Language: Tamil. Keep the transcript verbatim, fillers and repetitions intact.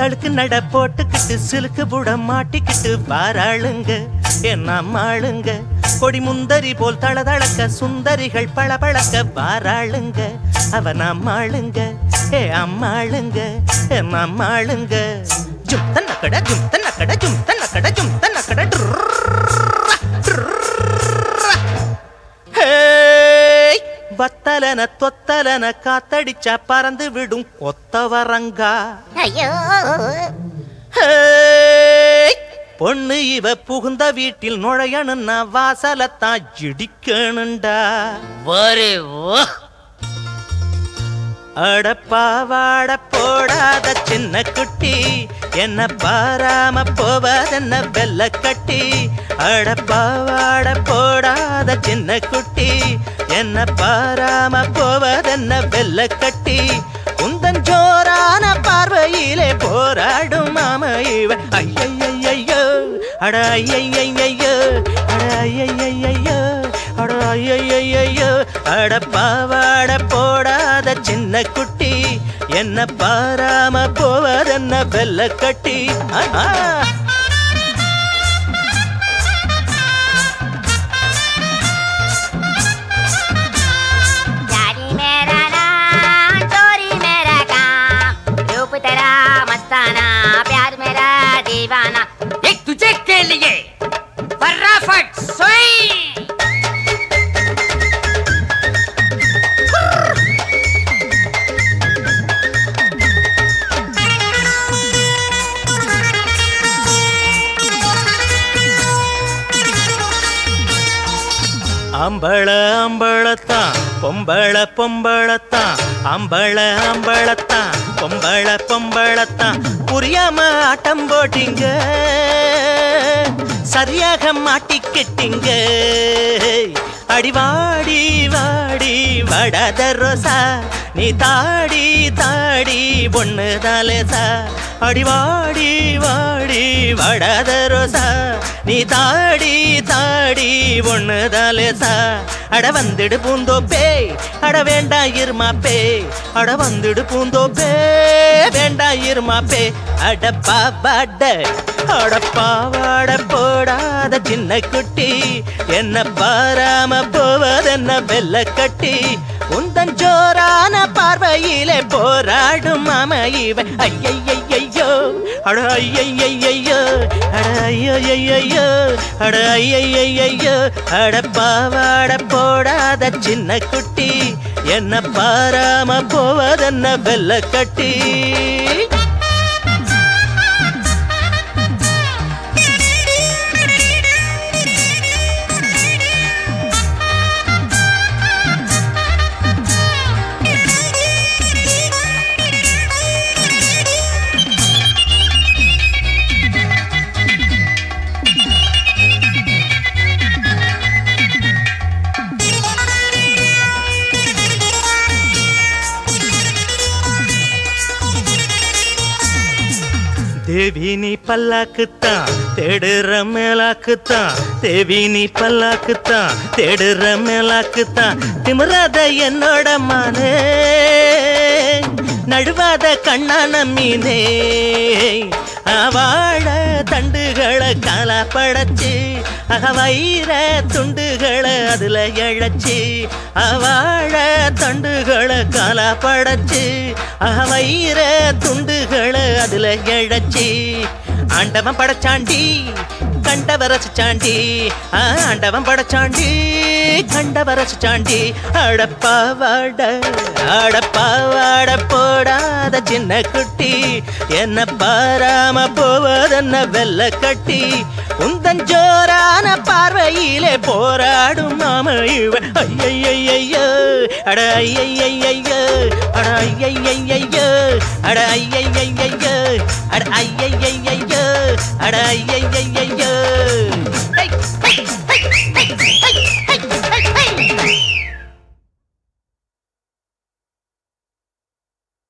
சளுக்கு நட போட்டுக்கிட்டு சிலுக்கு புட மாட்டிக்கிட்டு வாராளுங்க என்ன அம்மாளுங்க கொடி முந்தரி போல் தளதளக்க சுந்தரிகள் பளபளக்க வாராளுங்க அவன் அம்மாளுங்க ஏ அம்மாளுங்க என் அம்மாளுங்க ஜும் தன்னக்கட ஜும் தன்னக்கட ஜும் தன்னக்கட ஜும் தன்னக்கட வத்தலன தொத்தலன காத்தடிச்சா பறந்து விடும் கொத்தவரங்கா பொண்ணு இவ புகுந்த வீட்டில் நுழையணுன்னா வாசலத்தான் இடிக்கணுண்டா அடப்பாவாட போடாத சின்ன குட்டி என்ன பாராம போவதென்ன வெள்ள கட்டி அடப்பாவாட போடாத சின்ன குட்டி என்ன பாராம போவதென்ன வெள்ள கட்டி உந்தன் ஜோரான பார்வையிலே போராடும் மாம இவ ஐயையையோ அட ஐயையையோ அட ஐயையையோ அட ஐயையையோ அடப்பாவாட போடாத சின்ன குட்டி என்ன பாராம போவதென்ன வெள்ள கட்டி तुझे के लिए फटाफट सोई அம்பள அம்பளத்தான் பொம்பள பொம்பளத்தான் அம்பள அம்பளத்தான் பொம்பள பொம்பளத்தான் புரியாம ஆட்டம் போட்டீங்க சரியாக மாட்டிக்கிட்டீங்க அடிவாடி வாடி வடாத ரோசா நீ தாடி தாடி பொண்ணு தாலேசா அடிவாடி வாடி வடாத ரோசா நீ தாடி தாடி பொண்ணு தாலேசா அட வந்துடு பூந்தோப்பே அட வேண்டா இருமாப்பே அட வந்துடு பூந்தோப்பே வேண்டா இருமாப்பே அட பாவாட அட பாவாட போடாத சின்ன குட்டி என்ன பாராம போவதென்ன வெள்ள கட்டி உந்தன் ஜோரான பார்வையிலே போராடும் மாம இவன் ஐயையையோ அட ஐயையையோ அட ஐயையையோ அட ஐயையையோ அட பாவாட போடாத சின்ன குட்டி என்ன பாராம போவதென்ன வெள்ள கட்டி தேவி நீ பல்லாக்குத்தான் தேடுற மேலாக்குத்தான் தேவி நீ பல்லாக்குத்தான் தேடுற மேலாக்குத்தான் திமிராத என்னோட மானே நடுவாத கண்ணான மீனே வாழ தண்டுகளை காலா படைச்சு அகவயிற துண்டுகளை அதுல எழச்சு வாழ தண்டுகளை காலா படைச்சு அகவயிற துண்டுகளை அதுல எழச்சு ஆண்டவன் படைச்சாண்டி கண்டவ ரசிச்சாண்டி ஆண்டவன் படைச்சாண்டி கண்டவ ரசிச்சாண்டி அடப்பாவாட அடப்பாவாட போடாத சின்ன குட்டி என்ன பாராம போவதென்ன வெள்ள கட்டி உந்தன் ஜோரான பார்வையிலே போராடும் மாம இவன் ஐயையையோ அட ஐயையையோ அட ஐயையையோ அட ஐயையையோ அட ஐயையையோ அட ஐயையையோ